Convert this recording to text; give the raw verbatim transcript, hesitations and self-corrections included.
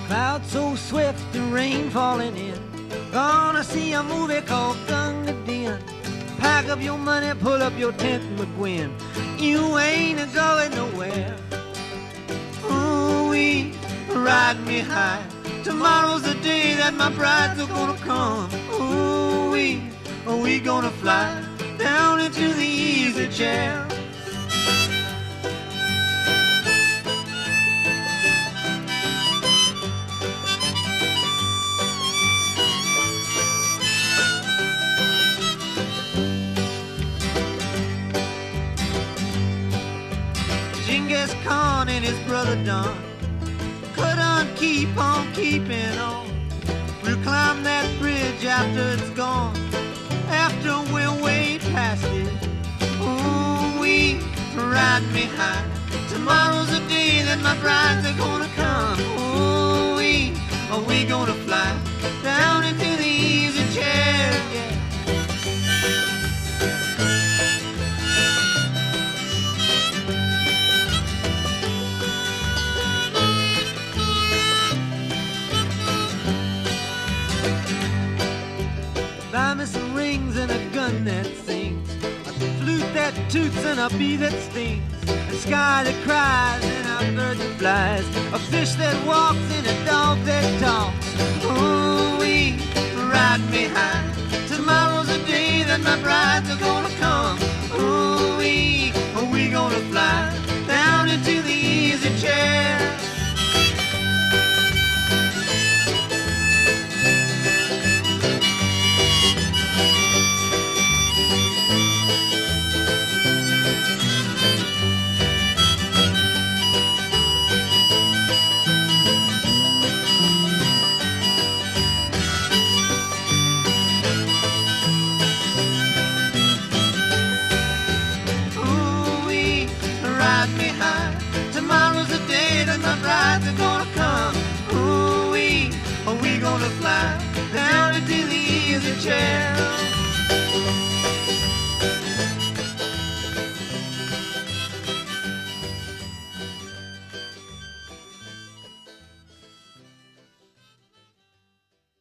Clouds so swift, the rain falling in. Gonna see a movie called Gunga Din. Pack up your money, pull up your tent, McGuinn. You ain't a-going nowhere. Ooh-wee, ride me high. Tomorrow's the day that my brides are gonna come. Ooh-wee, are we gonna fly down into the easy chair? Genghis Khan and his brother Don couldn't keep on keeping on. We'll climb that bridge after it's gone, after we're way past it. Ooh, we ride me high. Tomorrow's the day that my brides are gonna come. Ooh, we are we gonna fly down into the easy chair? Yeah. Buy me some rings and a gun that sings, a flute that toots and a bee that stings, a sky that cries and a bird that flies, a fish that walks and a dog that talks. Ooh-wee, ride me high. Tomorrow's the day that my brides are gonna come. Ooh-wee, are we gonna fly down into the easy chair? Tomorrow's the day that my brides are gonna come. Ooh-wee, are we gonna fly down into the easy chair?